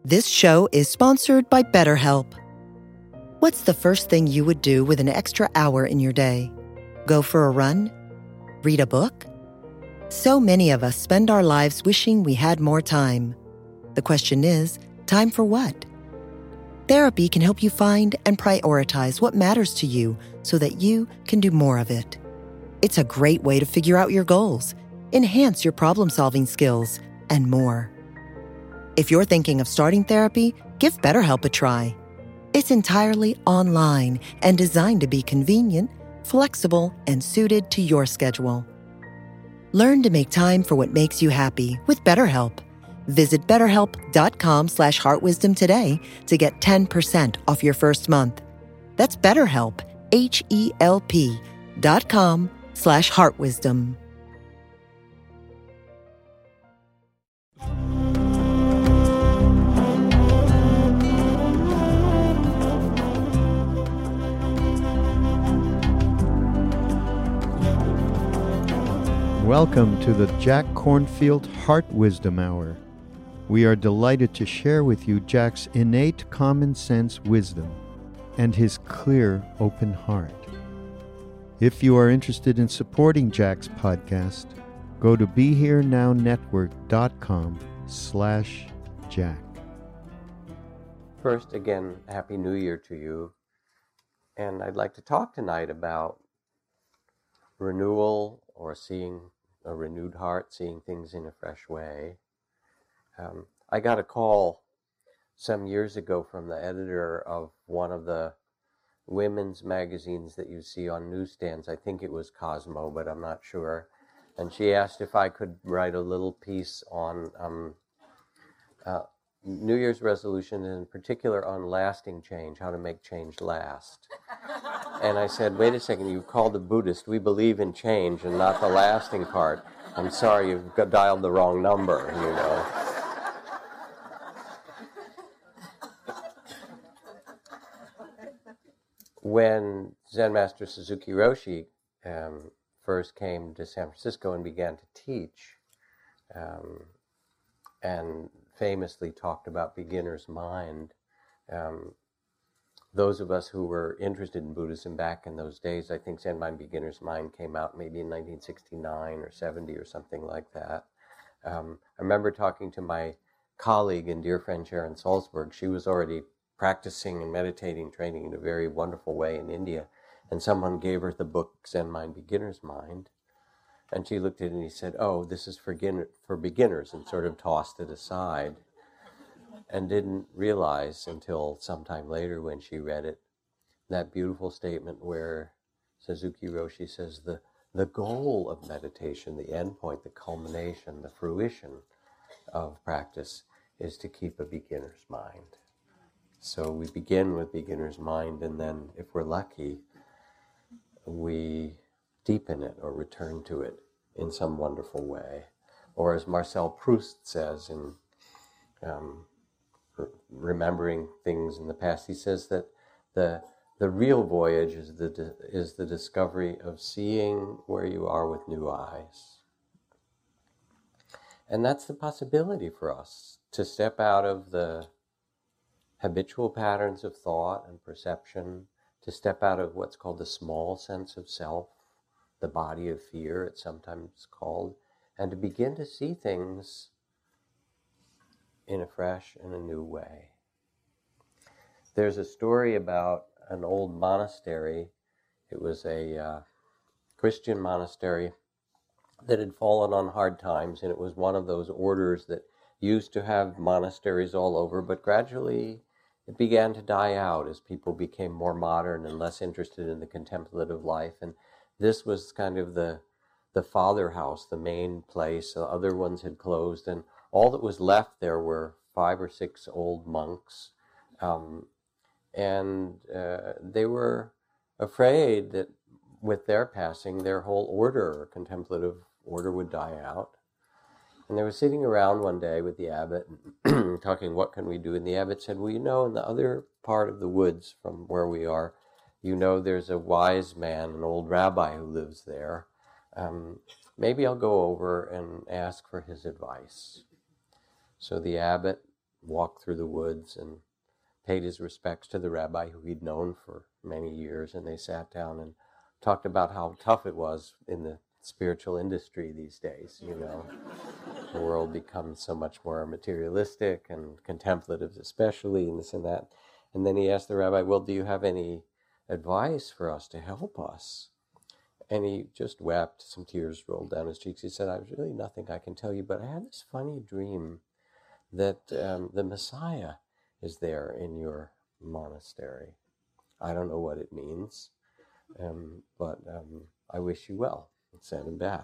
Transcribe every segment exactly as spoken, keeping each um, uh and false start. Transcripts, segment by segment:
This show is sponsored by BetterHelp. What's the first thing you would do with an extra hour in your day? Go for a run? Read a book? So many of us spend our lives wishing we had more time. The question is, time for what? Therapy can help you find and prioritize what matters to you so that you can do more of it. It's a great way to figure out your goals, enhance your problem-solving skills, and more. If you're thinking of starting therapy, give BetterHelp a try. It's entirely online and designed to be convenient, flexible, and suited to your schedule. Learn to make time for what makes you happy with BetterHelp. Visit betterhelp.com slash heartwisdom today to get ten percent off your first month. That's BetterHelp, H-E-L-P dot com slash heartwisdom. Welcome to the Jack Kornfield Heart Wisdom Hour. We are delighted to share with you Jack's innate common sense wisdom and his clear, open heart. If you are interested in supporting Jack's podcast, go to BeHereNowNetwork.com slash Jack. First, again, Happy New Year to you. And I'd like to talk tonight about renewal or seeing a renewed heart, seeing things in a fresh way. Um, I got a call some years ago from the editor of one of the women's magazines that you see on newsstands. I think it was Cosmo, but I'm not sure. And she asked if I could write a little piece on um, uh, New Year's resolution, and in particular on lasting change, how to make change last. And I said, wait a second, you've called a Buddhist. We believe in change and not the lasting part. I'm sorry, you've got dialed the wrong number, you know. When Zen Master Suzuki Roshi um, first came to San Francisco and began to teach, um, and famously talked about beginner's mind, um, those of us who were interested in Buddhism back in those days, I think Zen Mind Beginner's Mind came out maybe in nineteen sixty-nine or seventy or something like that. Um, I remember talking to my colleague and dear friend Sharon Salzberg. She was already practicing and meditating, training in a very wonderful way in India, and someone gave her the book Zen Mind Beginner's Mind, and she looked at it and he said, oh, this is for, begin- for beginners, and sort of tossed it aside. And didn't realize until sometime later when she read it, that beautiful statement where Suzuki Roshi says the, the goal of meditation, the end point, the culmination, the fruition of practice is to keep a beginner's mind. So we begin with beginner's mind, and then if we're lucky, we deepen it or return to it in some wonderful way. Or as Marcel Proust says in um, remembering things in the past, he says that the the real voyage is the is the discovery of seeing where you are with new eyes. And that's the possibility for us, to step out of the habitual patterns of thought and perception, to step out of what's called the small sense of self, the body of fear it's sometimes called, and to begin to see things in a fresh and a new way. There's a story about an old monastery. It was a uh, Christian monastery that had fallen on hard times, and it was one of those orders that used to have monasteries all over, but gradually it began to die out as people became more modern and less interested in the contemplative life. And this was kind of the the father house, the main place. The other ones had closed, and all that was left there were five or six old monks. Um, and uh, they were afraid that with their passing, their whole order, or contemplative order, would die out. And they were sitting around one day with the abbot, talking, what can we do? And the abbot said, well, you know, in the other part of the woods from where we are, you know, there's a wise man, an old rabbi who lives there. Um, maybe I'll go over and ask for his advice. So the abbot walked through the woods and paid his respects to the rabbi who he'd known for many years, and they sat down and talked about how tough it was in the spiritual industry these days. You know, the world becomes so much more materialistic and contemplative, especially, and this and that. And then he asked the rabbi, well, do you have any advice for us to help us? And he just wept. Some tears rolled down his cheeks. He said, I was really nothing I can tell you, but I had this funny dream that um, the Messiah is there in your monastery. I don't know what it means, um, but um, I wish you well, and sent him back.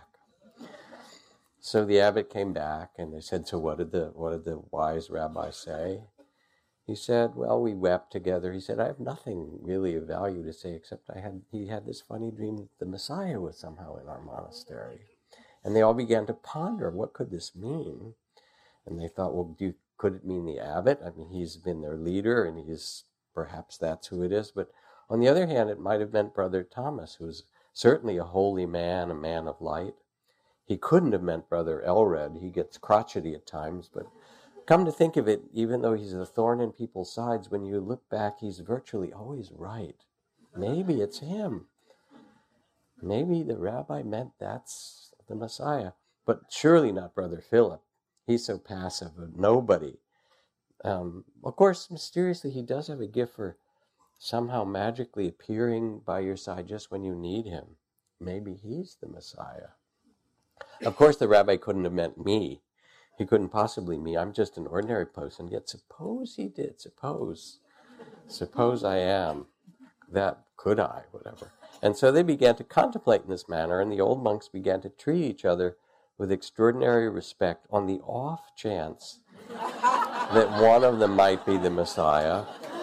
So the abbot came back, and they said, so what did the what did the wise rabbi say? He said, well, we wept together. He said, I have nothing really of value to say except I had he had this funny dream that the Messiah was somehow in our monastery. And they all began to ponder, what could this mean? And they thought, well, do, could it mean the abbot? I mean, he's been their leader, and he's perhaps that's who it is. But on the other hand, it might have meant Brother Thomas, who's certainly a holy man, a man of light. He couldn't have meant Brother Elred. He gets crotchety at times, but come to think of it, even though he's a thorn in people's sides, when you look back, he's virtually always right. Maybe it's him. Maybe the rabbi meant that's the Messiah, but surely not Brother Philip. He's so passive, a nobody. Um, of course, mysteriously, he does have a gift for somehow magically appearing by your side just when you need him. Maybe he's the Messiah. Of course, the rabbi couldn't have meant me. He couldn't possibly me. I'm just an ordinary person. Yet suppose he did. Suppose. Suppose I am. That could I, whatever. And so they began to contemplate in this manner, and the old monks began to treat each other with extraordinary respect on the off chance that one of them might be the Messiah,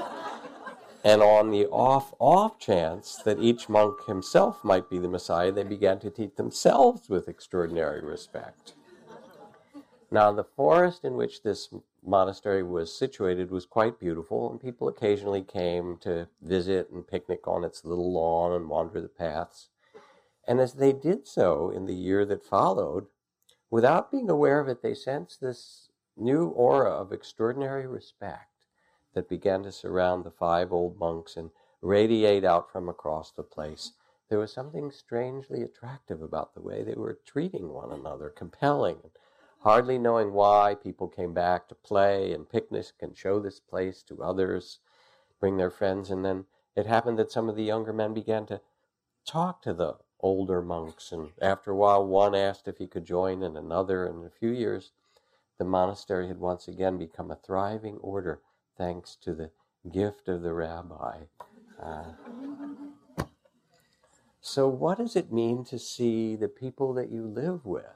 and on the off off chance that each monk himself might be the Messiah, they began to treat themselves with extraordinary respect. Now, the forest in which this monastery was situated was quite beautiful, and people occasionally came to visit and picnic on its little lawn and wander the paths. And as they did so in the year that followed, without being aware of it, they sensed this new aura of extraordinary respect that began to surround the five old monks and radiate out from across the place. There was something strangely attractive about the way they were treating one another, compelling. Hardly knowing why, people came back to play and picnic and show this place to others, bring their friends, and then it happened that some of the younger men began to talk to the older monks, and after a while one asked if he could join and another, and in a few years the monastery had once again become a thriving order thanks to the gift of the rabbi. Uh, so what does it mean to see the people that you live with,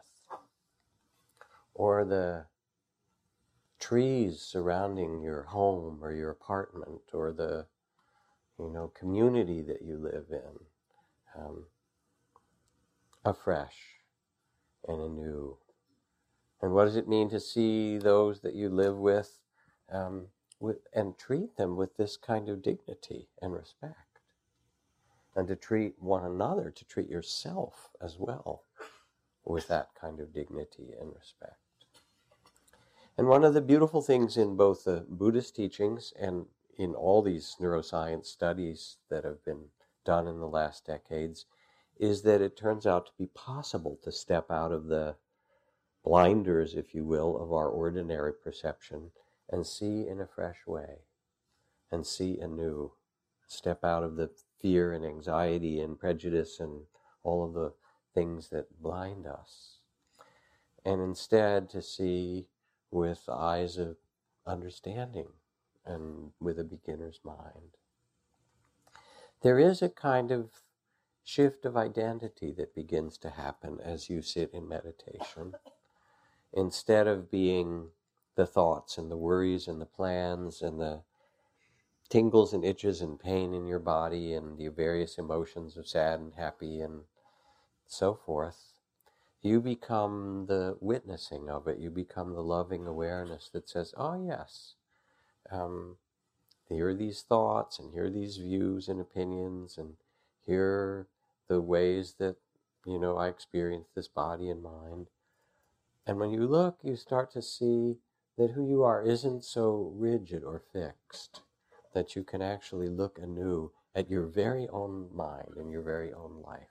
or the trees surrounding your home or your apartment, or the, you know, community that you live in, um, afresh and anew? And what does it mean to see those that you live with, um, with and treat them with this kind of dignity and respect? And to treat one another, to treat yourself as well with that kind of dignity and respect. And one of the beautiful things in both the Buddhist teachings and in all these neuroscience studies that have been done in the last decades is that it turns out to be possible to step out of the blinders, if you will, of our ordinary perception and see in a fresh way and see anew. Step out of the fear and anxiety and prejudice and all of the things that blind us. And instead to see with eyes of understanding and with a beginner's mind. There is a kind of shift of identity that begins to happen as you sit in meditation. Instead of being the thoughts and the worries and the plans and the tingles and itches and pain in your body and the various emotions of sad and happy and so forth, you become the witnessing of it. You become the loving awareness that says, oh yes, um, here are these thoughts and here are these views and opinions and here are the ways that, you know, I experience this body and mind. And when you look, you start to see that who you are isn't so rigid or fixed, that you can actually look anew at your very own mind and your very own life.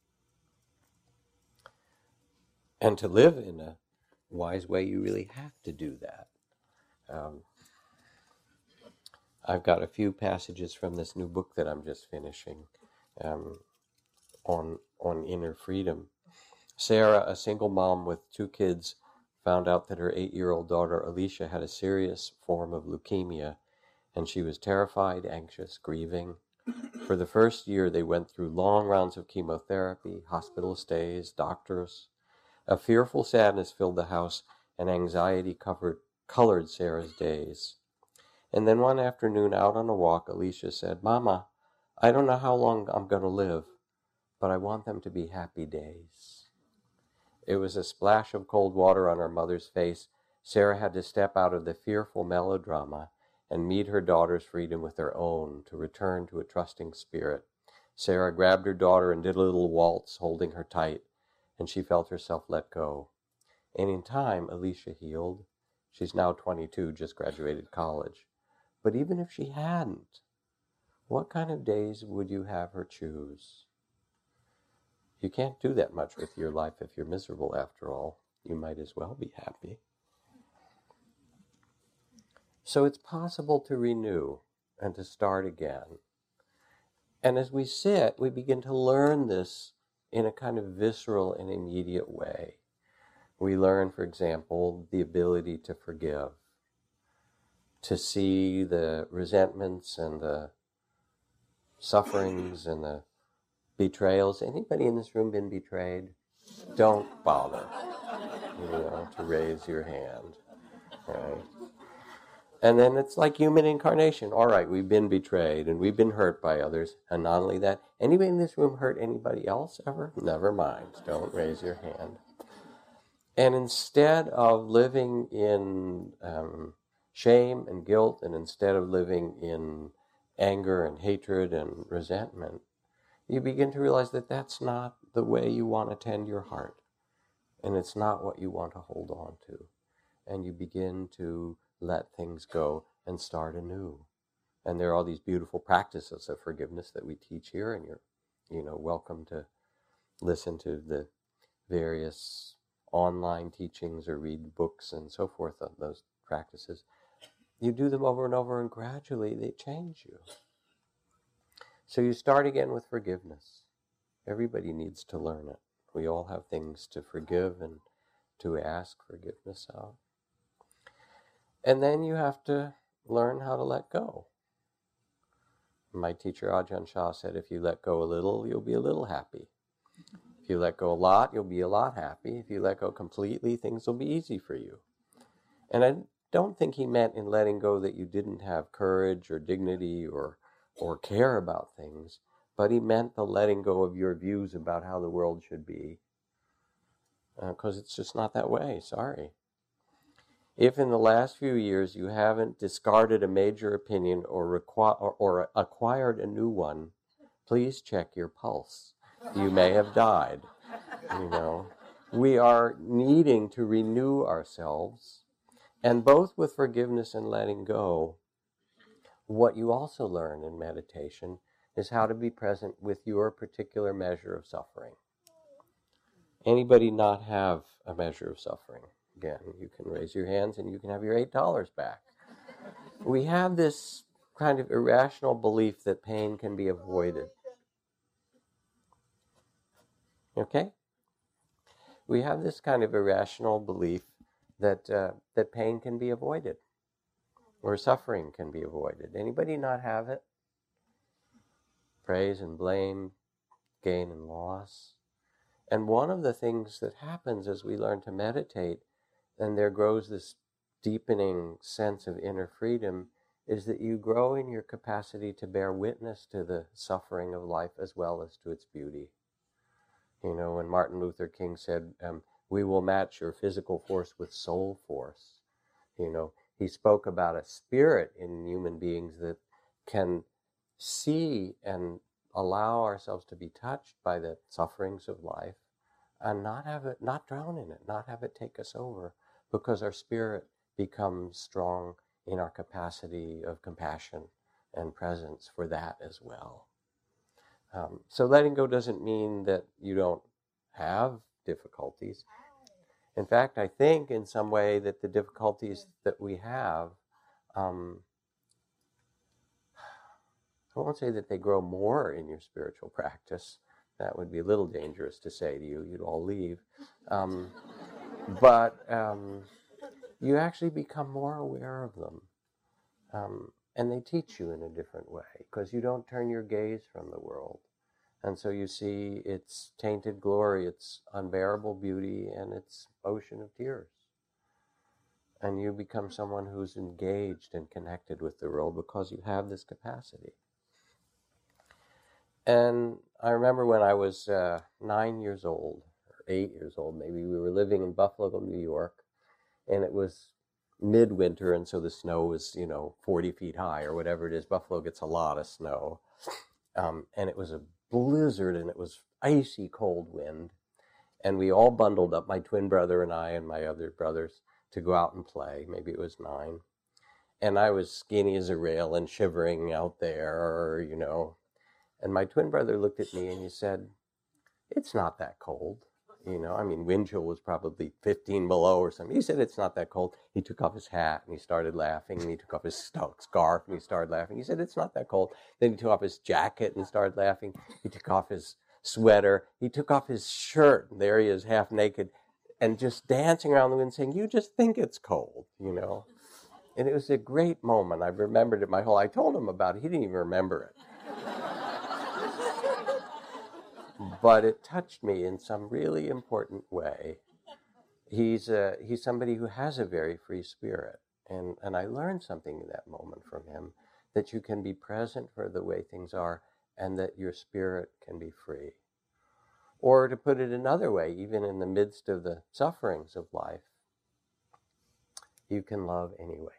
And to live in a wise way, you really have to do that. Um, I've got a few passages from this new book that I'm just finishing um, on on inner freedom. Sarah, a single mom with two kids, found out that her eight-year-old daughter Alicia had a serious form of leukemia, and she was terrified, anxious, grieving. For the first year, they went through long rounds of chemotherapy, hospital stays, doctors. A fearful sadness filled the house, and anxiety covered, colored Sarah's days. And then one afternoon, out on a walk, Alicia said, "Mama, I don't know how long I'm going to live, but I want them to be happy days." It was a splash of cold water on her mother's face. Sarah had to step out of the fearful melodrama and meet her daughter's freedom with her own, to return to a trusting spirit. Sarah grabbed her daughter and did a little waltz, holding her tight, and she felt herself let go. And in time, Alicia healed. She's now twenty-two, just graduated college. But even if she hadn't, what kind of days would you have her choose? You can't do that much with your life if you're miserable, after all. You might as well be happy. So it's possible to renew and to start again. And as we sit, we begin to learn this in a kind of visceral and immediate way. We learn, for example, the ability to forgive, to see the resentments and the sufferings and the betrayals. Anybody in this room been betrayed? Don't bother, you know, to raise your hand. Right? And then it's like human incarnation. All right, we've been betrayed and we've been hurt by others. And not only that, anybody in this room hurt anybody else ever? Never mind. Don't raise your hand. And instead of living in um, shame and guilt, and instead of living in anger and hatred and resentment, you begin to realize that that's not the way you want to tend your heart. And it's not what you want to hold on to. And you begin to let things go and start anew. And there are all these beautiful practices of forgiveness that we teach here, and you're, you know, welcome to listen to the various online teachings or read books and so forth on those practices. You do them over and over, and gradually they change you. So you start again with forgiveness. Everybody needs to learn it. We all have things to forgive and to ask forgiveness of. And then you have to learn how to let go. My teacher Ajahn Chah said, if you let go a little, you'll be a little happy. If you let go a lot, you'll be a lot happy. If you let go completely, things will be easy for you. And I don't think he meant in letting go that you didn't have courage or dignity or or care about things, but he meant the letting go of your views about how the world should be. Because uh, it's just not that way, sorry. If in the last few years you haven't discarded a major opinion or, requ- or, or acquired a new one, please check your pulse. You may have died. You know, we are needing to renew ourselves, and both with forgiveness and letting go, what you also learn in meditation is how to be present with your particular measure of suffering. Anybody not have a measure of suffering? Again, you can raise your hands and you can have your eight dollars back. We have this kind of irrational belief that pain can be avoided. Okay? We have this kind of irrational belief that uh, that pain can be avoided, or suffering can be avoided. Anybody not have it? Praise and blame, gain and loss. And one of the things that happens as we learn to meditate, and there grows this deepening sense of inner freedom, is that you grow in your capacity to bear witness to the suffering of life as well as to its beauty. You know, when Martin Luther King said, um, we will match your physical force with soul force, you know, he spoke about a spirit in human beings that can see and allow ourselves to be touched by the sufferings of life and not have it, not drown in it, not have it take us over, because our spirit become strong in our capacity of compassion and presence for that as well. Um, so letting go doesn't mean that you don't have difficulties. In fact, I think in some way that the difficulties that we have, um, I won't say that they grow more in your spiritual practice. That would be a little dangerous to say to you. You'd all leave. Um, but um, you actually become more aware of them. Um, and they teach you in a different way because you don't turn your gaze from the world. And so you see its tainted glory, its unbearable beauty, and its ocean of tears. And you become someone who's engaged and connected with the world because you have this capacity. And I remember when I was uh, nine years old, or eight years old maybe, we were living in Buffalo, New York, and it was midwinter, and so the snow was, you know, forty feet high or whatever it is. Buffalo gets a lot of snow. Um, and it was a blizzard, and it was icy cold wind. And we all bundled up, my twin brother and I and my other brothers, to go out and play. Maybe it was nine. And I was skinny as a rail and shivering out there, you know. And my twin brother looked at me and he said, "It's not that cold." You know, I mean, wind chill was probably fifteen below or something. He said, "It's not that cold." He took off his hat and he started laughing, and he took off his scarf and he started laughing. He said, "It's not that cold." Then he took off his jacket and started laughing. He took off his sweater. He took off his shirt. And there he is, half naked, and just dancing around the wind saying, "You just think it's cold," you know. And it was a great moment. I remembered it my whole, I told him about it. He didn't even remember it. But it touched me in some really important way. He's a, he's somebody who has a very free spirit. And, and I learned something in that moment from him, that you can be present for the way things are and that your spirit can be free. Or to put it another way, even in the midst of the sufferings of life, you can love anyway.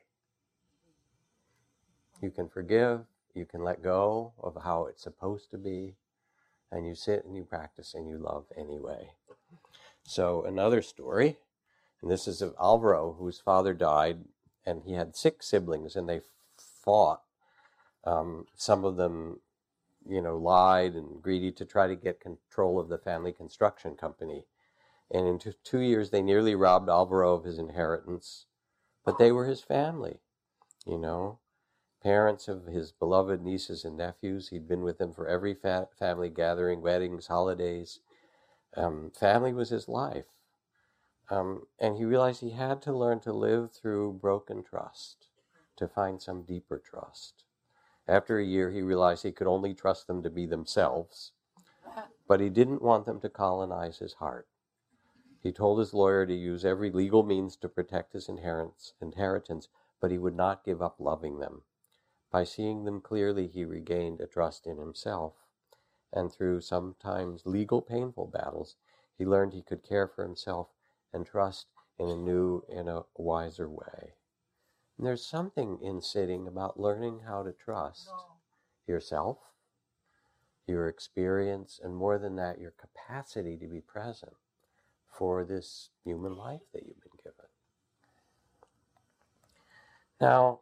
You can forgive, you can let go of how it's supposed to be, and you sit and you practice and you love anyway. So another story, and this is of Alvaro, whose father died, and he had six siblings, and they fought. Um, some of them, you know, lied and greedy to try to get control of the family construction company. And in two, two years, they nearly robbed Alvaro of his inheritance, but they were his family, you know. Parents of his beloved nieces and nephews. He'd been with them for every fa- family gathering, weddings, holidays. Um, family was his life. Um, and he realized he had to learn to live through broken trust, to find some deeper trust. After a year, he realized he could only trust them to be themselves, but he didn't want them to colonize his heart. He told his lawyer to use every legal means to protect his inheritance, but he would not give up loving them. By seeing them clearly, he regained a trust in himself, and through sometimes legal painful battles, he learned he could care for himself and trust in a new, in a wiser way. And there's something in sitting about learning how to trust yourself, your experience, and more than that, your capacity to be present for this human life that you've been given. Now,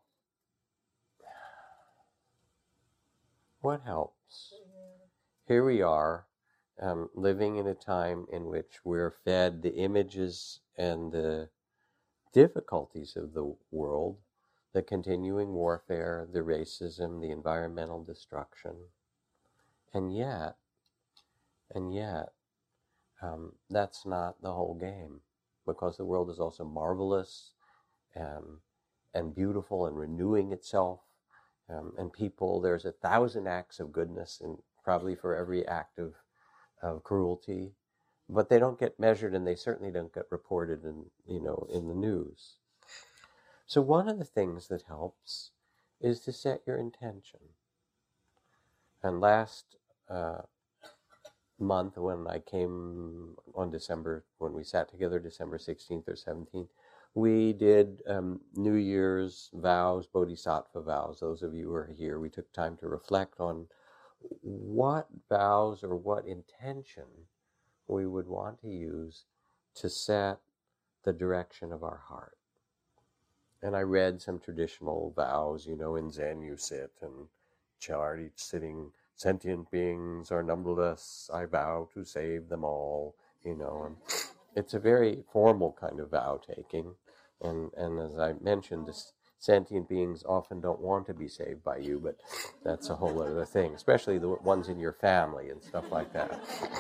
what helps? Here we are, um, living in a time in which we're fed the images and the difficulties of the world, the continuing warfare, the racism, the environmental destruction. And yet, and yet, um, that's not the whole game, because the world is also marvelous and, and beautiful and renewing itself. Um, and people, there's a thousand acts of goodness, and probably for every act of, of cruelty, but they don't get measured, and they certainly don't get reported in, you know, in the news. So one of the things that helps is to set your intention. And last uh, month, when I came on December, when we sat together, December sixteenth or seventeenth, we did um, New Year's vows, Bodhisattva vows. Those of you who are here, we took time to reflect on what vows or what intention we would want to use to set the direction of our heart. and I read some traditional vows. You know, in Zen you sit and chart each sitting. Sentient beings are numberless. I vow to save them all. You know, and it's a very formal kind of vow taking. And and as I mentioned, this sentient beings often don't want to be saved by you, but that's a whole other thing, especially the ones in your family and stuff like that.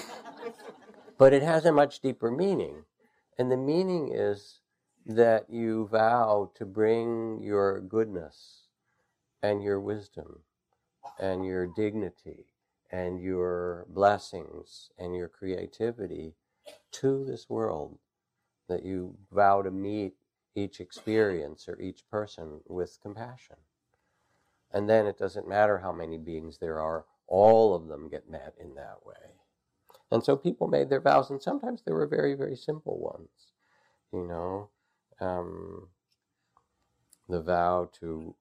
But it has a much deeper meaning. And the meaning is that you vow to bring your goodness and your wisdom and your dignity and your blessings and your creativity to this world, that you vow to meet each experience or each person with compassion. And then it doesn't matter how many beings there are, all of them get met in that way. And so people made their vows, and sometimes they were very, very simple ones. You know, um, the vow to,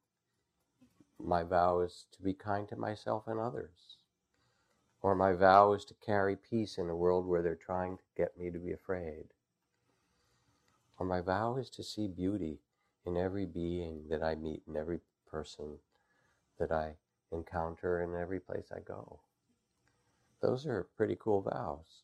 my vow is to be kind to myself and others. Or my vow is to carry peace in a world where they're trying to get me to be afraid. Or my vow is to see beauty in every being that I meet, in every person that I encounter, in every place I go. Those are pretty cool vows.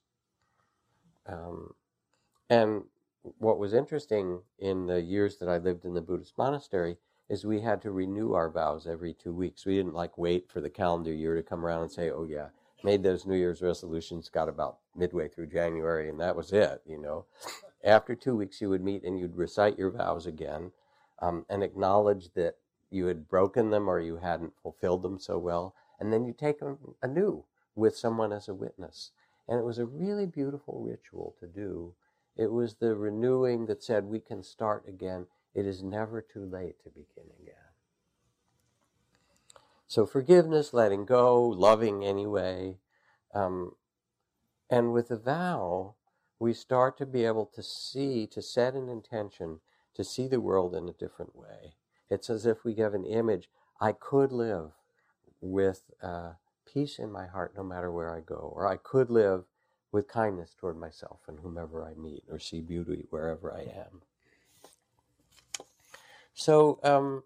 Um, and what was interesting in the years that I lived in the Buddhist monastery is we had to renew our vows every two weeks. We didn't like wait for the calendar year to come around and say, oh yeah, made those New Year's resolutions, got about midway through January, and that was it, you know. After two weeks, you would meet and you'd recite your vows again um, and acknowledge that you had broken them or you hadn't fulfilled them so well. And then you take them anew with someone as a witness. And it was a really beautiful ritual to do. It was the renewing that said we can start again. It is never too late to begin again. So forgiveness, letting go, loving anyway. Um, and with the vow, we start to be able to see, to set an intention, to see the world in a different way. It's as if we give an image. I could live with uh, peace in my heart no matter where I go, or I could live with kindness toward myself and whomever I meet, or see beauty wherever I am. So, um,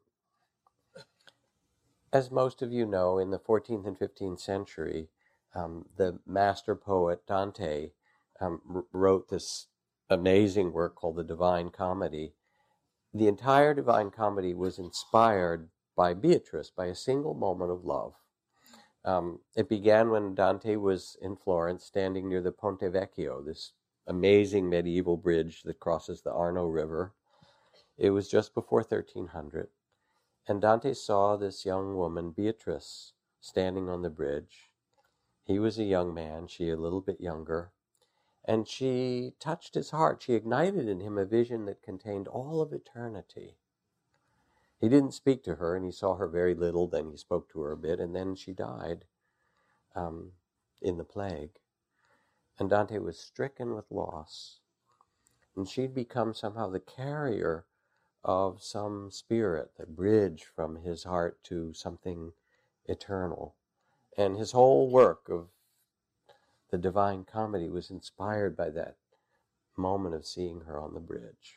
as most of you know, in the fourteenth and fifteenth century, um, the master poet Dante um, r- wrote this amazing work called the Divine Comedy. The entire Divine Comedy was inspired by Beatrice, by a single moment of love. Um, it began when Dante was in Florence, standing near the Ponte Vecchio, this amazing medieval bridge that crosses the Arno River. It was just before thirteen hundred. And Dante saw this young woman, Beatrice, standing on the bridge. He was a young man, she a little bit younger. And she touched his heart. She ignited in him a vision that contained all of eternity. He didn't speak to her, and he saw her very little. Then he spoke to her a bit, and then she died um, in the plague. And Dante was stricken with loss. And she'd become somehow the carrier of some spirit, the bridge from his heart to something eternal. And his whole work of the Divine Comedy was inspired by that moment of seeing her on the bridge.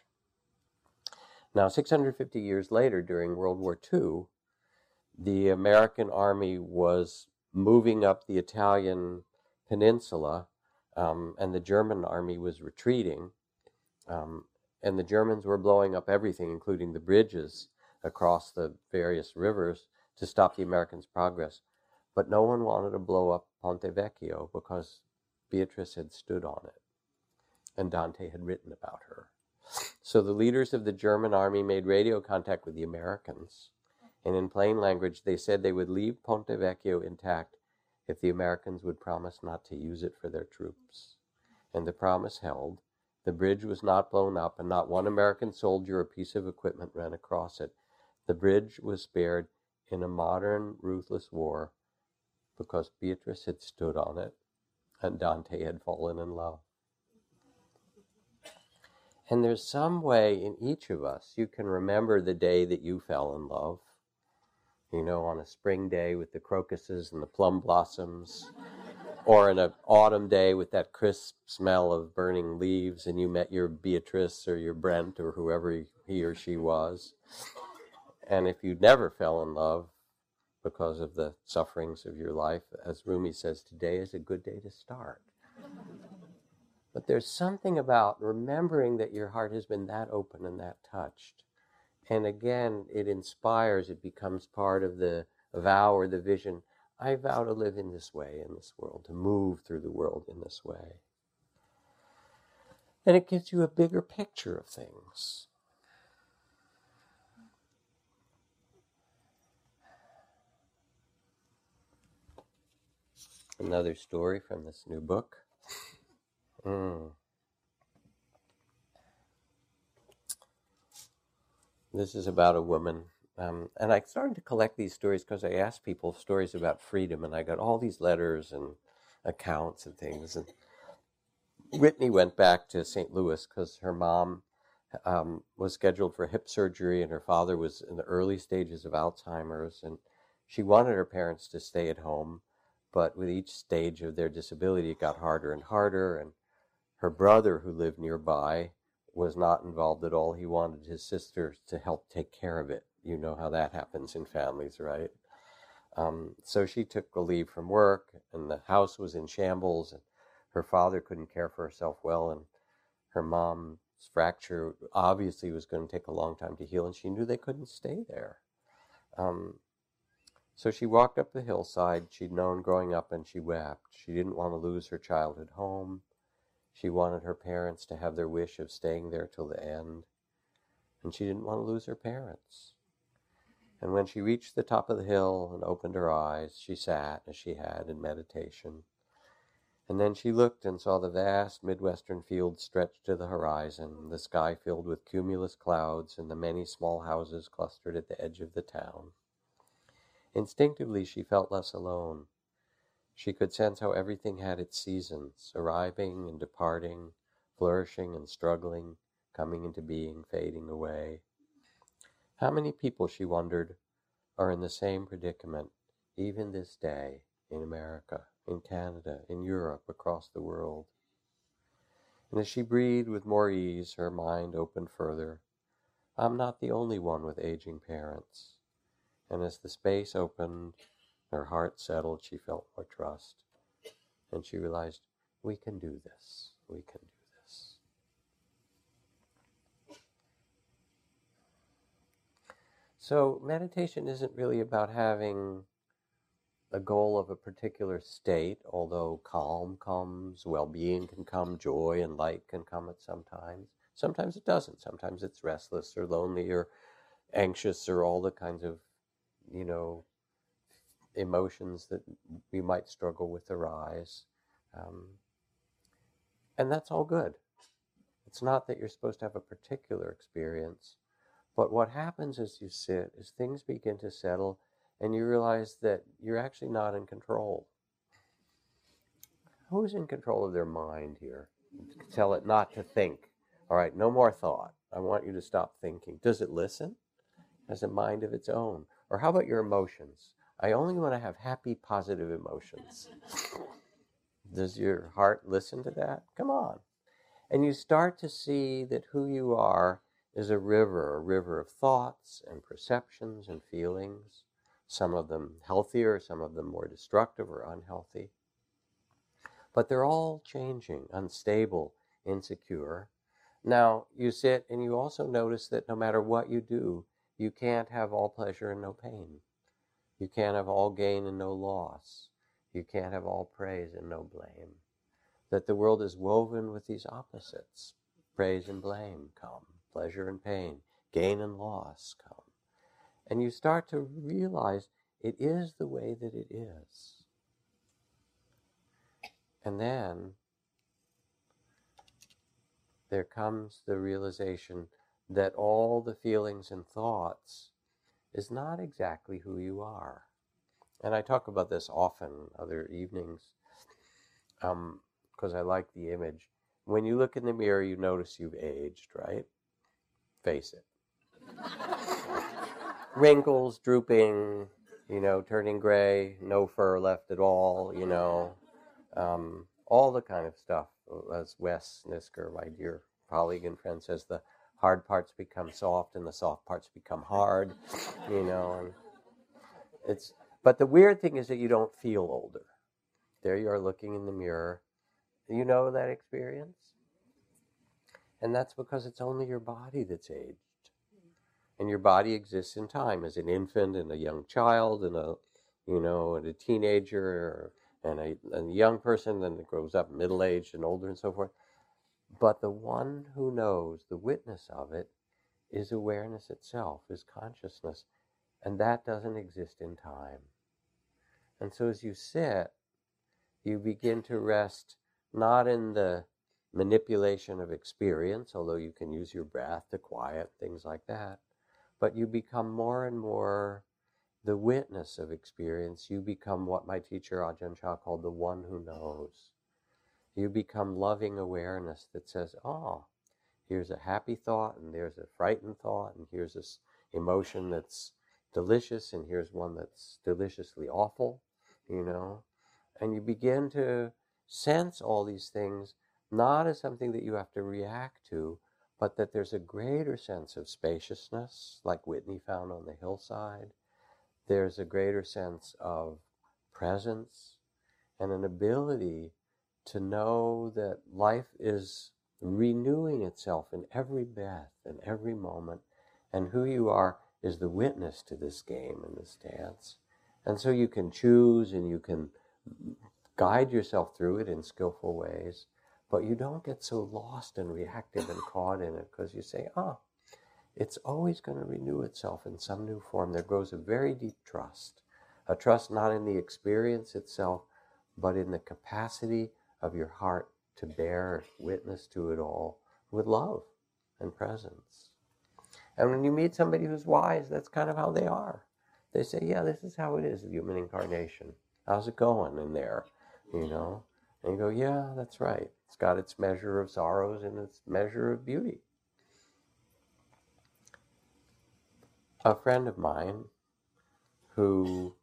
Now, six hundred fifty years later, during World War Two, the American army was moving up the Italian peninsula, um, and the German army was retreating. Um, and the Germans were blowing up everything, including the bridges across the various rivers, to stop the Americans' progress. But no one wanted to blow up Ponte Vecchio because Beatrice had stood on it, and Dante had written about her. So the leaders of the German army made radio contact with the Americans, and in plain language they said they would leave Ponte Vecchio intact if the Americans would promise not to use it for their troops. And the promise held. The bridge was not blown up, and not one American soldier or piece of equipment ran across it. The bridge was spared in a modern, ruthless war because Beatrice had stood on it and Dante had fallen in love. And there's some way in each of us you can remember the day that you fell in love. You know, on a spring day with the crocuses and the plum blossoms, or in an autumn day with that crisp smell of burning leaves, and you met your Beatrice or your Brent or whoever he or she was. And if you never fell in love because of the sufferings of your life, as Rumi says, today is a good day to start. But there's something about remembering that your heart has been that open and that touched. And again, it inspires, it becomes part of the vow or the vision. I vow to live in this way in this world, to move through the world in this way. And it gives you a bigger picture of things. Another story from this new book. Mm. This is about a woman. Um, and I started to collect these stories because I asked people stories about freedom, and I got all these letters and accounts and things. And Whitney went back to Saint Louis because her mom um, was scheduled for hip surgery, and her father was in the early stages of Alzheimer's, and she wanted her parents to stay at home. But with each stage of their disability, it got harder and harder, and her brother, who lived nearby, was not involved at all. He wanted his sister to help take care of it. You know how that happens in families, right? Um, so she took a leave from work, and the house was in shambles, and her father couldn't care for herself well, and her mom's fracture obviously was going to take a long time to heal, and she knew they couldn't stay there. Um, So she walked up the hillside she'd known growing up, and she wept. She didn't want to lose her childhood home. She wanted her parents to have their wish of staying there till the end. And she didn't want to lose her parents. And when she reached the top of the hill and opened her eyes, she sat, as she had in meditation. And then she looked and saw the vast Midwestern fields stretched to the horizon, the sky filled with cumulus clouds, and the many small houses clustered at the edge of the town. Instinctively, she felt less alone. She could sense how everything had its seasons, arriving and departing, flourishing and struggling, coming into being, fading away. How many people, she wondered, are in the same predicament, even this day, in America, in Canada, in Europe, across the world? And as she breathed with more ease, her mind opened further. I'm not the only one with aging parents. And as the space opened, her heart settled, she felt more trust. And she realized, we can do this. We can do this. So meditation isn't really about having a goal of a particular state, although calm comes, well-being can come, joy and light can come at some times. Sometimes it doesn't. Sometimes it's restless or lonely or anxious or all the kinds of you know, emotions that we might struggle with arise. Um, and that's all good. It's not that you're supposed to have a particular experience, but what happens as you sit is things begin to settle and you realize that you're actually not in control. Who's in control of their mind here? Tell it not to think. All right, no more thought. I want you to stop thinking. Does it listen? Has a mind of its own? Or how about your emotions? I only want to have happy, positive emotions. Does your heart listen to that? Come on. And you start to see that who you are is a river, a river of thoughts and perceptions and feelings, some of them healthier, some of them more destructive or unhealthy. But they're all changing, unstable, insecure. Now, you sit and you also notice that no matter what you do, you can't have all pleasure and no pain. You can't have all gain and no loss. You can't have all praise and no blame. That the world is woven with these opposites. Praise and blame come. Pleasure and pain. Gain and loss come. And you start to realize it is the way that it is. And then there comes the realization that all the feelings and thoughts is not exactly who you are. And I talk about this often, other evenings, um, because I like the image. When you look in the mirror, you notice you've aged, right? Face it. Wrinkles, drooping, you know, turning gray, no fur left at all, you know, um, all the kind of stuff. As Wes Nisker, my dear colleague and friend, says, the hard parts become soft and the soft parts become hard, you know. And it's, but the weird thing is that you don't feel older. There you are looking in the mirror. You know that experience? And that's because it's only your body that's aged. And your body exists in time as an infant and a young child and a, you know, and a teenager or, and a, and a young person, then it grows up middle-aged and older and so forth. But the one who knows, the witness of it, is awareness itself, is consciousness. And that doesn't exist in time. And so as you sit, you begin to rest not in the manipulation of experience, although you can use your breath to quiet, things like that, but you become more and more the witness of experience. You become what my teacher Ajahn Chah called the one who knows. You become loving awareness that says, oh, here's a happy thought, and there's a frightened thought, and here's this emotion that's delicious, and here's one that's deliciously awful, you know. And you begin to sense all these things, not as something that you have to react to, but that there's a greater sense of spaciousness, like Whitney found on the hillside. There's a greater sense of presence and an ability to know that life is renewing itself in every breath and every moment, and who you are is the witness to this game and this dance. And so you can choose and you can guide yourself through it in skillful ways, but you don't get so lost and reactive and caught in it, because you say, oh, it's always going to renew itself in some new form. There grows a very deep trust, a trust not in the experience itself, but in the capacity of your heart to bear witness to it all with love and presence. And when you meet somebody who's wise, that's kind of how they are. They say, yeah, this is how it is, the human incarnation. How's it going in there? You know? And you go, yeah, that's right. It's got its measure of sorrows and its measure of beauty. A friend of mine who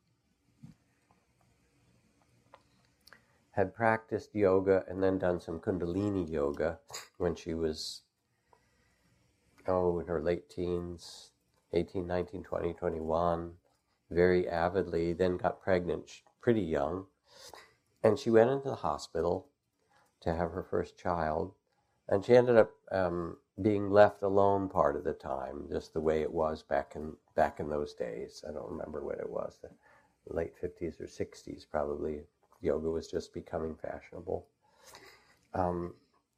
had practiced yoga and then done some Kundalini yoga when she was, oh, in her late teens, eighteen, nineteen, twenty, twenty-one, very avidly, then got pregnant pretty young. And she went into the hospital to have her first child. And she ended up um, being left alone part of the time, just the way it was back in back in those days. I don't remember what it was, the late fifties or sixties probably. Yoga was just becoming fashionable. Um,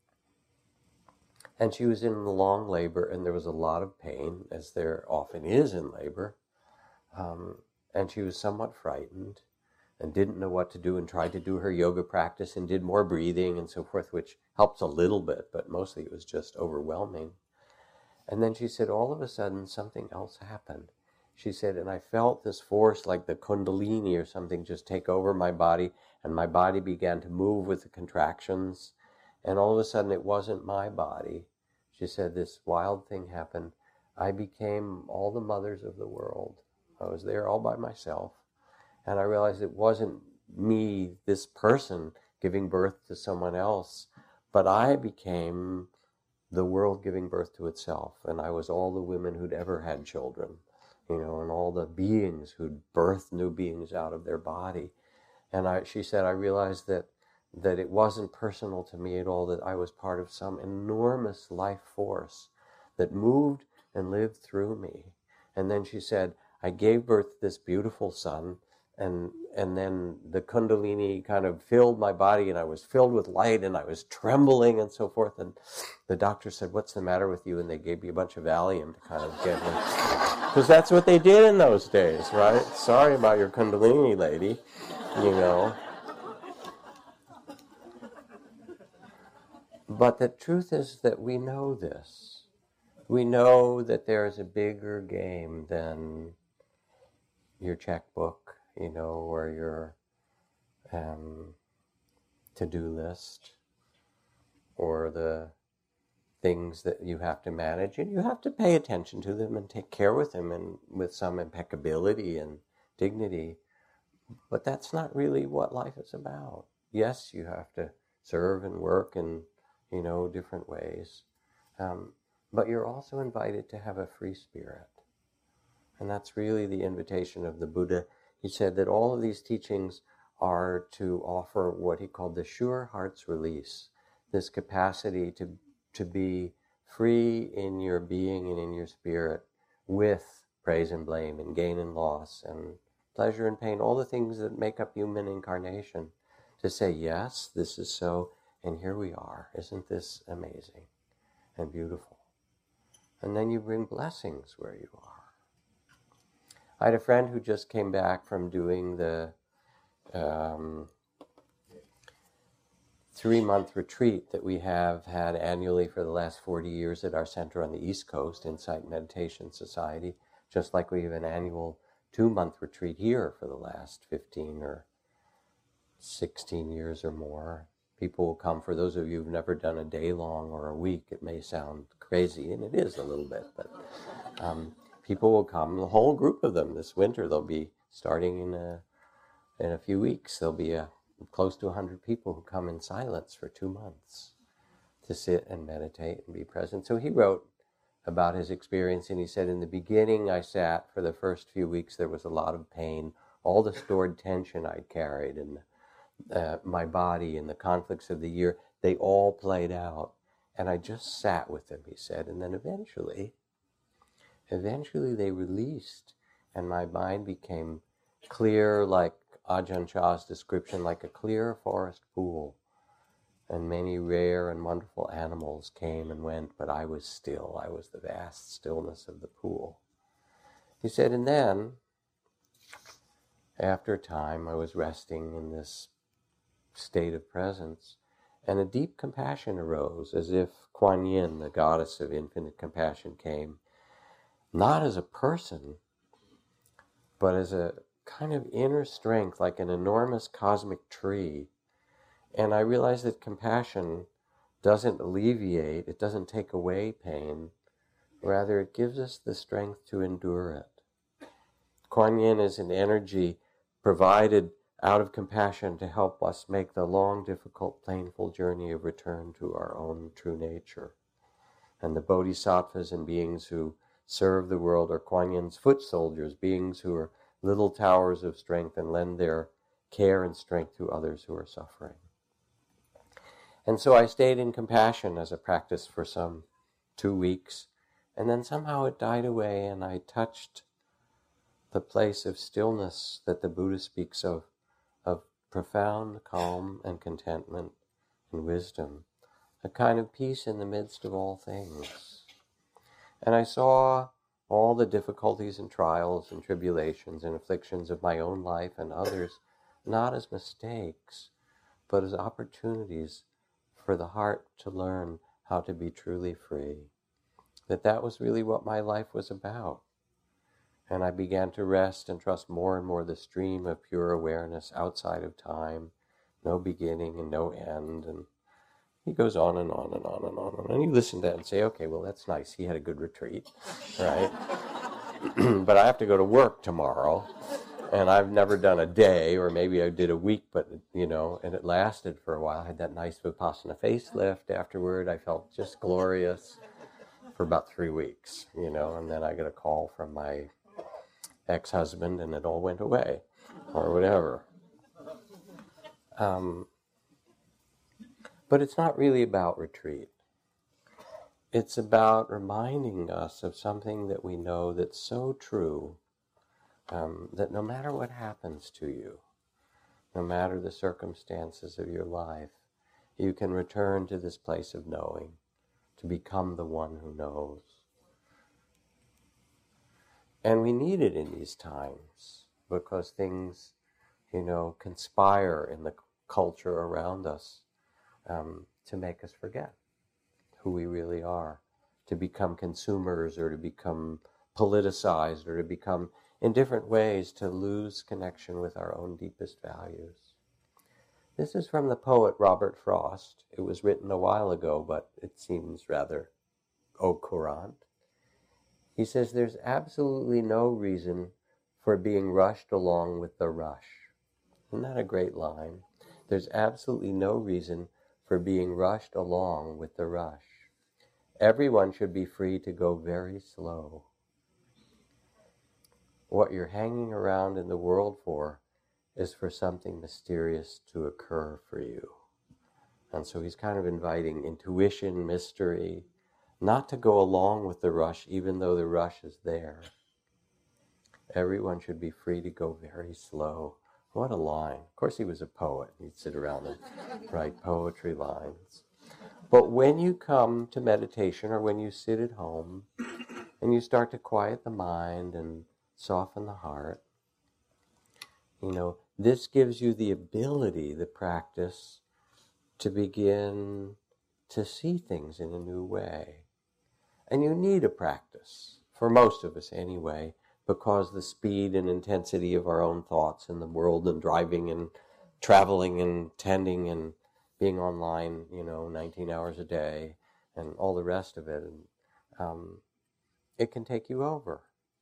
and she was in long labor, and there was a lot of pain, as there often is in labor. Um, and she was somewhat frightened and didn't know what to do, and tried to do her yoga practice and did more breathing and so forth, which helps a little bit, but mostly it was just overwhelming. And then she said, all of a sudden, something else happened. She said, and I felt this force like the Kundalini or something just take over my body, and my body began to move with the contractions, and all of a sudden it wasn't my body. She said, this wild thing happened. I became all the mothers of the world. I was there all by myself, and I realized it wasn't me, this person, giving birth to someone else, but I became the world giving birth to itself, and I was all the women who'd ever had children, you know, and all the beings who'd birthed new beings out of their body. And I, she said, I realized that that it wasn't personal to me at all, that I was part of some enormous life force that moved and lived through me. And then she said, I gave birth to this beautiful son, and and then the Kundalini kind of filled my body, and I was filled with light, and I was trembling and so forth. And the doctor said, what's the matter with you? And they gave me a bunch of Valium to kind of get me. Because that's what they did in those days, right? Sorry about your Kundalini, lady, you know. But the truth is that we know this. We know that there is a bigger game than your checkbook, you know, or your um, to-do list, or the things that you have to manage, and you have to pay attention to them and take care with them, and with some impeccability and dignity. But that's not really what life is about. Yes, you have to serve and work in, you know, different ways. Um, but you're also invited to have a free spirit. And that's really the invitation of the Buddha. He said that all of these teachings are to offer what he called the sure heart's release, this capacity to, to be free in your being and in your spirit with praise and blame and gain and loss and pleasure and pain, all the things that make up human incarnation, to say, yes, this is so, and here we are. Isn't this amazing and beautiful? And then you bring blessings where you are. I had a friend who just came back from doing the um, three-month retreat that we have had annually for the last forty years at our center on the East Coast, Insight Meditation Society, just like we have an annual two-month retreat here for the last fifteen or sixteen years or more. People will come. For those of you who've never done a day long or a week, it may sound crazy, and it is a little bit, but um, people will come, the whole group of them this winter. They'll be starting in a, in a few weeks. There'll be a, close to one hundred people who come in silence for two months to sit and meditate and be present. So he wrote about his experience, and he said, in the beginning I sat for the first few weeks, there was a lot of pain, all the stored tension I'd carried and uh, my body and the conflicts of the year, they all played out. And I just sat with them, he said, and then eventually, eventually they released, and my mind became clear, like Ajahn Chah's description, like a clear forest pool. And many rare and wonderful animals came and went, but I was still. I was the vast stillness of the pool. He said, and then, after a time, I was resting in this state of presence, and a deep compassion arose, as if Kuan Yin, the goddess of infinite compassion, came, not as a person, but as a kind of inner strength, like an enormous cosmic tree. And I realized that compassion doesn't alleviate, it doesn't take away pain, rather it gives us the strength to endure it. Kuan Yin is an energy provided out of compassion to help us make the long, difficult, painful journey of return to our own true nature. And the bodhisattvas and beings who serve the world are Kuan Yin's foot soldiers, beings who are little towers of strength and lend their care and strength to others who are suffering. And so I stayed in compassion as a practice for some two weeks, and then somehow it died away, and I touched the place of stillness that the Buddha speaks of, of profound calm and contentment and wisdom, a kind of peace in the midst of all things. And I saw all the difficulties and trials and tribulations and afflictions of my own life and others, not as mistakes, but as opportunities for the heart to learn how to be truly free. That that was really what my life was about. And I began to rest and trust more and more the stream of pure awareness outside of time, no beginning and no end. And he goes on and on and on and on. And you listen to that and say, okay, well, that's nice. He had a good retreat, right? But I have to go to work tomorrow. And I've never done a day, or maybe I did a week, but, you know, and it lasted for a while. I had that nice Vipassana facelift afterward. I felt just glorious for about three weeks, you know, and then I got a call from my ex-husband and it all went away, or whatever. Um, but it's not really about retreat. It's about reminding us of something that we know that's so true, Um, that no matter what happens to you, no matter the circumstances of your life, you can return to this place of knowing, to become the one who knows. And we need it in these times, because things, you know, conspire in the culture around us um, to make us forget who we really are, to become consumers, or to become politicized, or to become in different ways, to lose connection with our own deepest values. This is from the poet Robert Frost. It was written a while ago, but it seems rather au courant. He says, there's absolutely no reason for being rushed along with the rush. Isn't that a great line? There's absolutely no reason for being rushed along with the rush. Everyone should be free to go very slow. What you're hanging around in the world for is for something mysterious to occur for you. And so he's kind of inviting intuition, mystery, not to go along with the rush, even though the rush is there. Everyone should be free to go very slow. What a line. Of course, he was a poet. He'd sit around and write poetry lines. But when you come to meditation, or when you sit at home and you start to quiet the mind and soften the heart, you know, this gives you the ability, the practice, to begin to see things in a new way. And you need a practice, for most of us anyway, because the speed and intensity of our own thoughts in the world, and driving and traveling and tending and being online, you know, nineteen hours a day and all the rest of it, and um, it can take you over.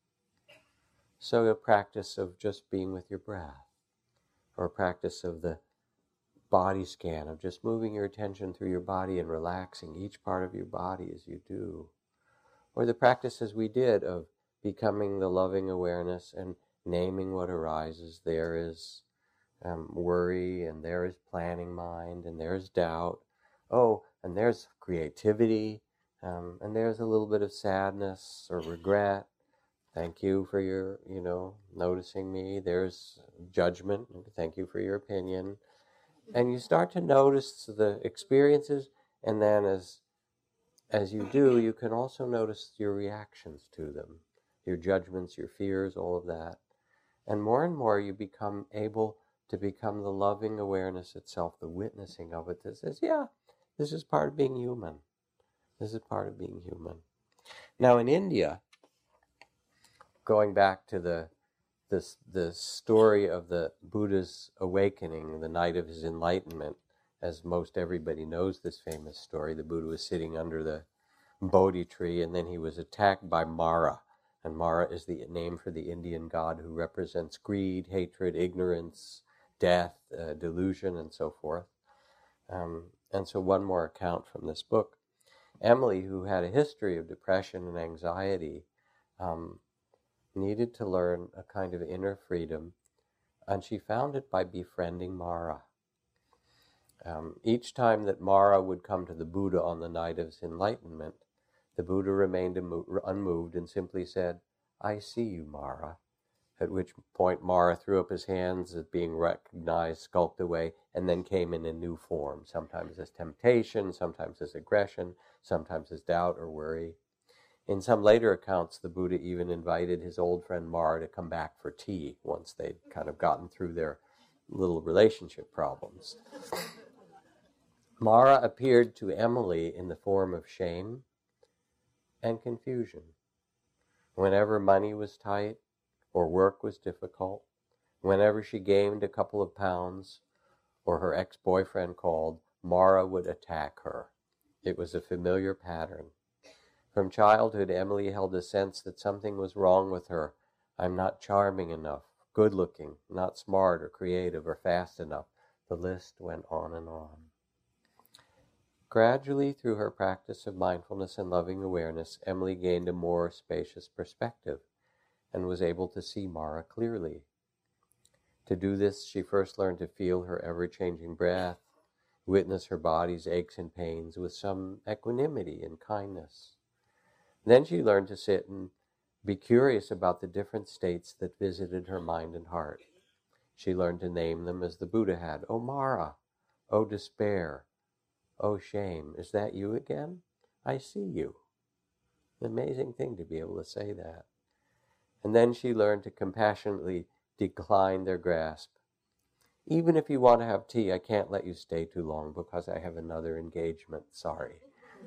So a practice of just being with your breath, or a practice of the body scan, of just moving your attention through your body and relaxing each part of your body as you do. Or the practices we did of becoming the loving awareness and naming what arises. There is um, worry, and there is planning mind, and there is doubt. Oh, and there's creativity, um, and there's a little bit of sadness or regret. Thank you for your, you know, noticing me. There's judgment. Thank you for your opinion. And you start to notice the experiences, and then as as you do, you can also notice your reactions to them, your judgments, your fears, all of that. And more and more you become able to become the loving awareness itself, the witnessing of it that says, yeah, this is part of being human. This is part of being human. Now in India, going back to the this the story of the Buddha's awakening, the night of his enlightenment, as most everybody knows this famous story, the Buddha was sitting under the Bodhi tree, and then he was attacked by Mara. And Mara is the name for the Indian god who represents greed, hatred, ignorance, death, uh, delusion, and so forth. Um, and so one more account from this book. Emily, who had a history of depression and anxiety, um, needed to learn a kind of inner freedom, and she found it by befriending Mara. Um, each time that Mara would come to the Buddha on the night of his enlightenment, the Buddha remained unmoved and simply said, I see you, Mara. At which point Mara threw up his hands as being recognized, skulked away, and then came in a new form, sometimes as temptation, sometimes as aggression, sometimes as doubt or worry. In some later accounts, the Buddha even invited his old friend Mara to come back for tea once they'd kind of gotten through their little relationship problems. Mara appeared to Emily in the form of shame and confusion. Whenever money was tight or work was difficult, whenever she gained a couple of pounds or her ex-boyfriend called, Mara would attack her. It was a familiar pattern. From childhood, Emily held a sense that something was wrong with her. I'm not charming enough, good-looking, not smart or creative or fast enough. The list went on and on. Gradually, through her practice of mindfulness and loving awareness, Emily gained a more spacious perspective and was able to see Mara clearly. To do this, she first learned to feel her ever-changing breath, witness her body's aches and pains with some equanimity and kindness. Then she learned to sit and be curious about the different states that visited her mind and heart. She learned to name them as the Buddha had. Oh, Mara. Oh, despair. Oh, shame. Is that you again? I see you. An amazing thing to be able to say that. And then she learned to compassionately decline their grasp. Even if you want to have tea, I can't let you stay too long because I have another engagement. Sorry.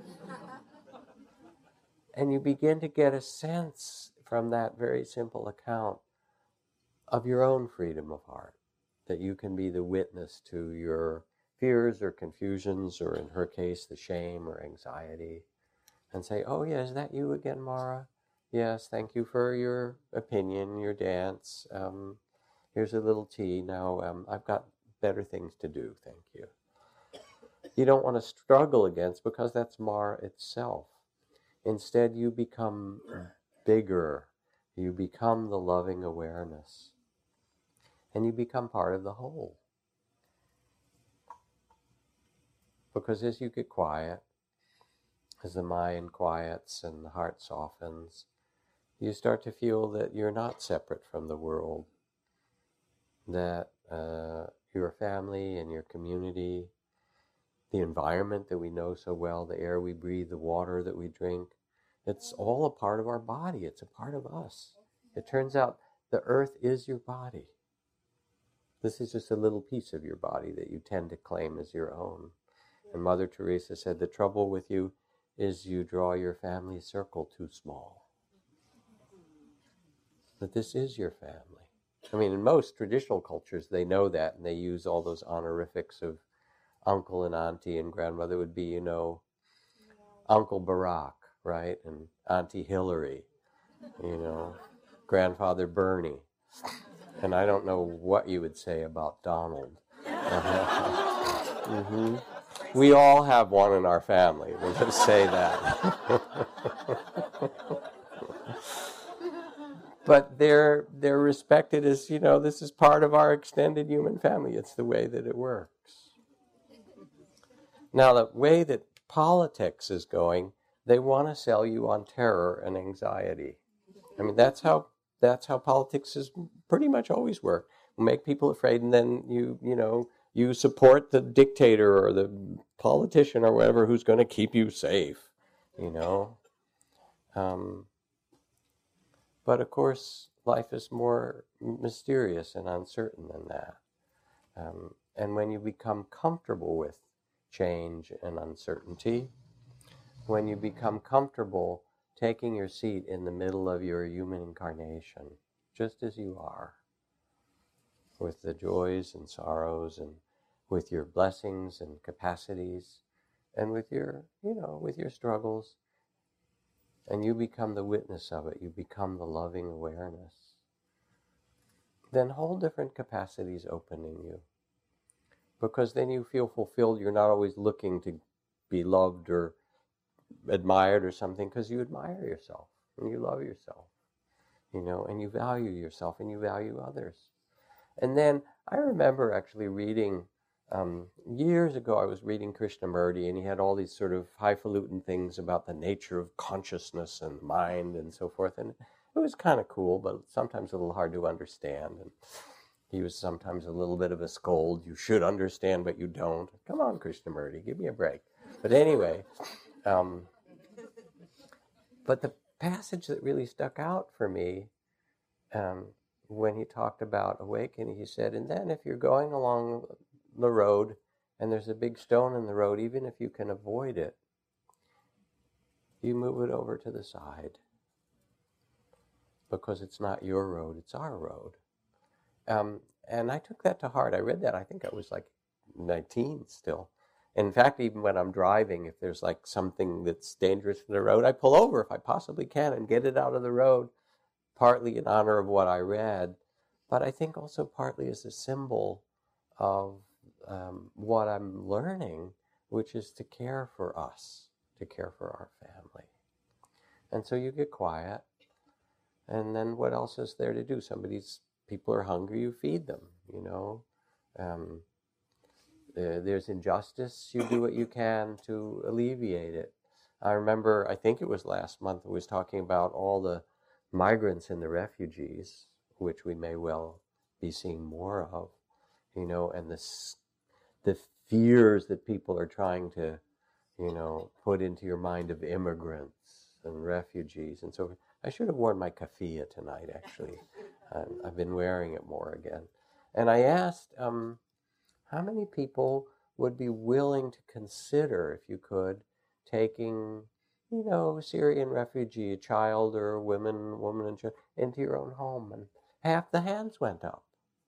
And you begin to get a sense from that very simple account of your own freedom of heart, that you can be the witness to your fears or confusions, or in her case, the shame or anxiety, and say, oh yeah, is that you again, Mara? Yes, thank you for your opinion, your dance. Um, here's a little tea. Now um, I've got better things to do, thank you. You don't want to struggle against, because that's Mara itself. Instead, you become bigger. You become the loving awareness. And you become part of the whole. Because as you get quiet, as the mind quiets and the heart softens, you start to feel that you're not separate from the world, that uh, your family and your community, the environment that we know so well, the air we breathe, the water that we drink, it's all a part of our body. It's a part of us. It turns out the earth is your body. This is just a little piece of your body that you tend to claim as your own. And Mother Teresa said, the trouble with you is you draw your family circle too small. That this is your family. I mean, in most traditional cultures, they know that, and they use all those honorifics of uncle and auntie, and grandmother would be, you know, Uncle Barack, right? And Auntie Hillary, you know, Grandfather Bernie. And I don't know what you would say about Donald. mm-hmm. We all have one in our family. We'll just say that. But they're they're respected as, you know, this is part of our extended human family. It's the way that it works. Now, the way that politics is going, they want to sell you on terror and anxiety. I mean, that's how that's how politics has pretty much always worked. Make people afraid, and then you you know you support the dictator or the politician or whatever who's going to keep you safe. You know. Um, But of course, life is more mysterious and uncertain than that. Um, and when you become comfortable with change and uncertainty, when you become comfortable taking your seat in the middle of your human incarnation, just as you are, with the joys and sorrows and with your blessings and capacities and with your, you know, with your struggles, and you become the witness of it, you become the loving awareness, then whole different capacities open in you. Because then you feel fulfilled. You're not always looking to be loved or admired or something, because you admire yourself and you love yourself, you know, and you value yourself and you value others. And then I remember actually reading, um, years ago I was reading Krishnamurti, and he had all these sort of highfalutin things about the nature of consciousness and mind and so forth. And it was kind of cool, but sometimes a little hard to understand. And he was sometimes a little bit of a scold. You should understand, but you don't. Come on, Krishnamurti, give me a break. But anyway, um, but the passage that really stuck out for me, um, when he talked about awakening, he said, and then if you're going along the road and there's a big stone in the road, even if you can avoid it, you move it over to the side, because it's not your road, it's our road. Um, and I took that to heart. I read that, I think I was like nineteen still. In fact, even when I'm driving, if there's like something that's dangerous in the road, I pull over if I possibly can and get it out of the road, partly in honor of what I read, but I think also partly as a symbol of um, what I'm learning, which is to care for us, to care for our family. And so you get quiet, and then what else is there to do? Somebody's people are hungry, you feed them, you know. Um, there, there's injustice, you do what you can to alleviate it. I remember, I think it was last month, I was talking about all the migrants and the refugees, which we may well be seeing more of, you know, and the, the fears that people are trying to, you know, put into your mind of immigrants and refugees and so forth. I should have worn my keffiyeh tonight, actually. Um, I've been wearing it more again. And I asked, um, how many people would be willing to consider, if you could, taking, you know, a Syrian refugee, a child or a woman, woman and child, into your own home? And half the hands went up.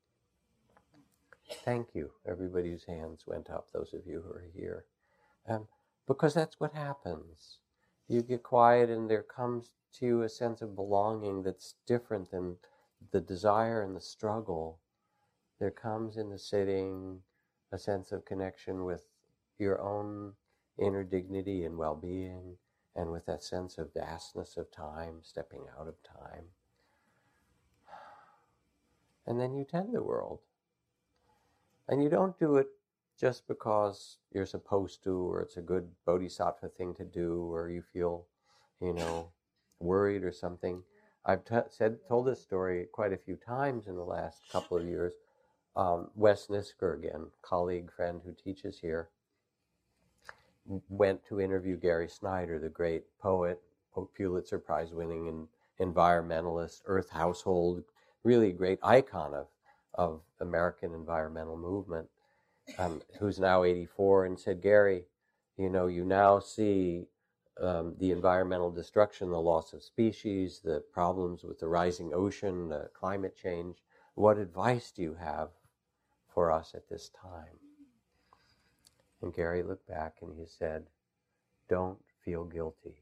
Thank you, everybody whose hands went up, those of you who are here. Um, because that's what happens. You get quiet and there comes to you a sense of belonging that's different than the desire and the struggle. There comes in the sitting a sense of connection with your own inner dignity and well-being, and with that sense of vastness of time, stepping out of time. And then you tend the world. And you don't do it just because you're supposed to, or it's a good bodhisattva thing to do, or you feel, you know, worried or something. I've t- said told this story quite a few times in the last couple of years. Um, Wes Nisker, again, colleague, friend who teaches here, went to interview Gary Snyder, the great poet, Pulitzer Prize winning and environmentalist, Earth Household, really great icon of, of American environmental movement, um, who's now eighty-four, and said, Gary, you know, you now see um, the environmental destruction, the loss of species, the problems with the rising ocean, the climate change. What advice do you have for us at this time? And Gary looked back and he said, don't feel guilty.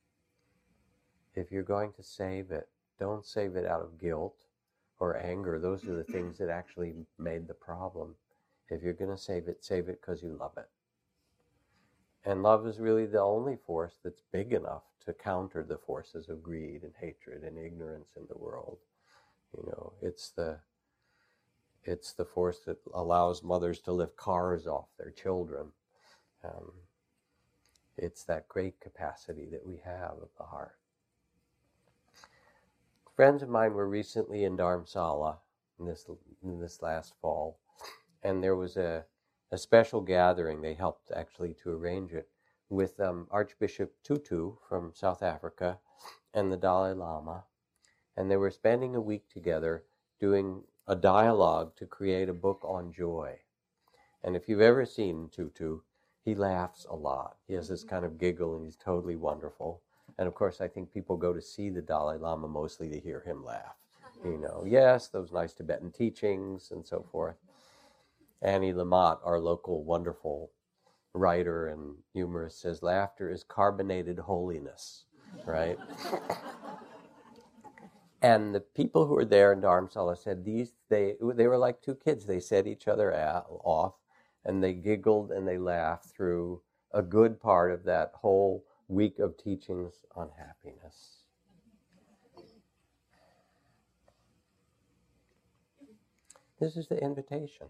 If you're going to save it, don't save it out of guilt or anger. Those are the things that actually made the problem. If you're going to save it, save it because you love it. And love is really the only force that's big enough to counter the forces of greed and hatred and ignorance in the world. You know, it's the it's the force that allows mothers to lift cars off their children. Um, it's that great capacity that we have of the heart. Friends of mine were recently in Dharamsala in this in this last fall, and there was a, a special gathering. They helped actually to arrange it with um, Archbishop Tutu from South Africa and the Dalai Lama, and they were spending a week together doing a dialogue to create a book on joy. And if you've ever seen Tutu, he laughs a lot. He has this kind of giggle, and he's totally wonderful. And of course, I think people go to see the Dalai Lama mostly to hear him laugh. You know, yes, those nice Tibetan teachings and so forth. Annie Lamott, our local wonderful writer and humorist, says laughter is carbonated holiness, right? And the people who were there in Dharamsala said these they they were like two kids. They set each other off, and they giggled and they laughed through a good part of that whole week of teachings on happiness. This is the invitation,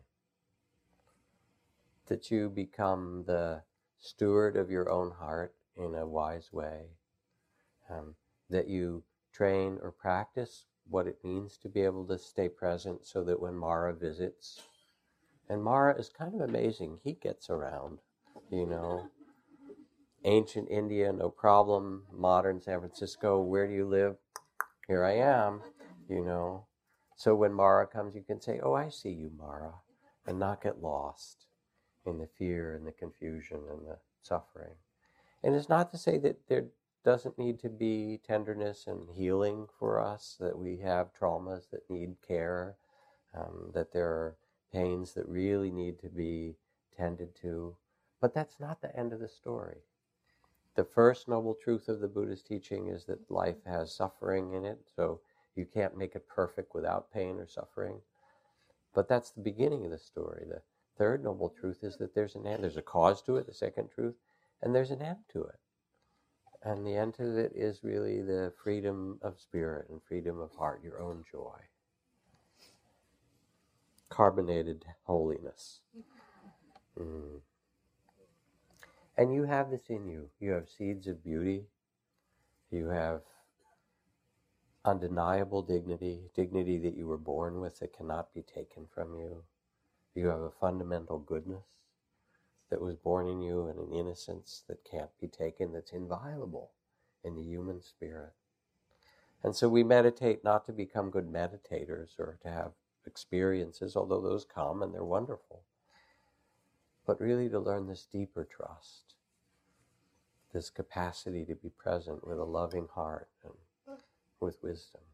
that you become the steward of your own heart in a wise way, um, that you train or practice what it means to be able to stay present so that when Mara visits, and Mara is kind of amazing, he gets around, you know. Ancient India, no problem. Modern San Francisco, where do you live? Here I am, you know. So when Mara comes, you can say, oh, I see you, Mara, and not get lost in the fear and the confusion and the suffering. And it's not to say that there doesn't need to be tenderness and healing for us, that we have traumas that need care, um, that there are pains that really need to be tended to. But that's not the end of the story. The first noble truth of the Buddha's teaching is that life has suffering in it, so you can't make it perfect without pain or suffering. But that's the beginning of the story. The third noble truth is that there's an end. There's a cause to it, the second truth, and there's an end to it. And the end to it is really the freedom of spirit and freedom of heart, your own joy. Carbonated holiness. Mm. And you have this in you. You have seeds of beauty. You have undeniable dignity, dignity that you were born with that cannot be taken from you. You have a fundamental goodness that was born in you and an innocence that can't be taken, that's inviolable in the human spirit. And so we meditate not to become good meditators or to have experiences, although those come and they're wonderful, but really to learn this deeper trust, this capacity to be present with a loving heart and with wisdom.